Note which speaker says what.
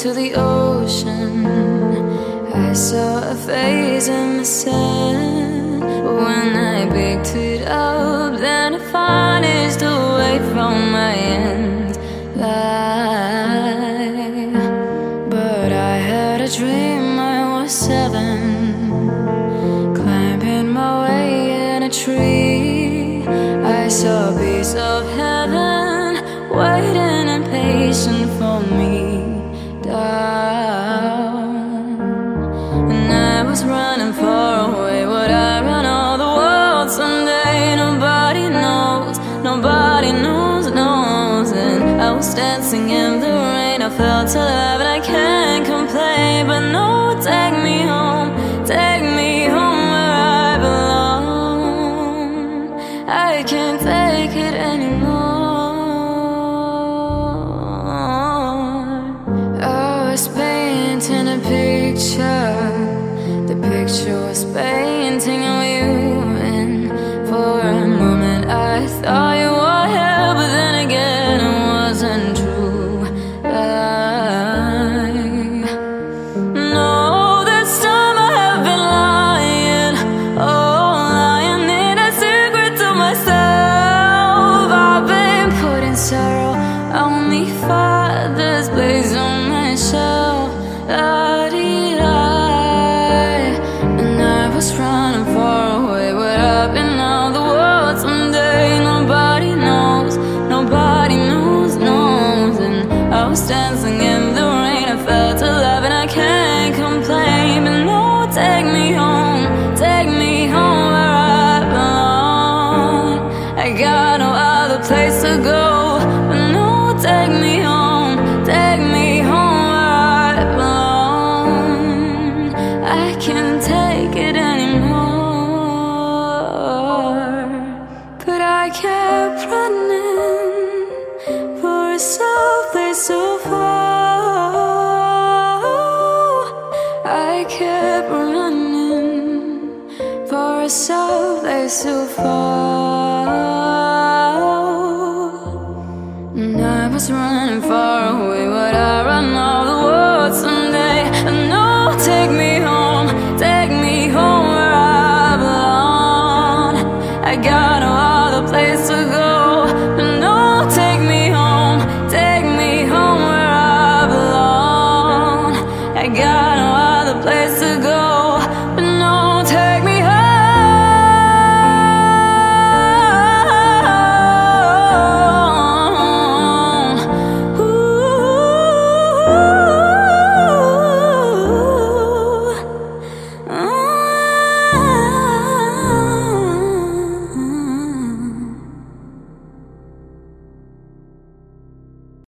Speaker 1: to the ocean. I saw a face in the sand. When I picked it up, then it vanished away from my end. But I had a dream I was 7, climbing my way in a tree. I saw a piece of heaven waiting impatient for me down. And I was running far away. Would I run all the world someday? Nobody knows, nobody knows. And I was dancing in the rain. I felt alive and I can't complain. But no, take me home where I belong. I can't take it anymore. I was painting a picture. The picture was painting on you. And for a moment I thought you were here, but then again it wasn't true. No, this time I have been lying. Oh, lying in a secret to myself. I've been putting sorrow on me father's place on my shelf. And I was running far away. Would up in all the world someday? Nobody knows, nobody knows. And I was dancing in the rain. I felt alive and I can't complain. But no, take me home where I belong. I got no other place to go. But no, take me home where I belong. I can't take it anymore. But I kept running for a soft place so far. I kept running for a soft place so far. And I was running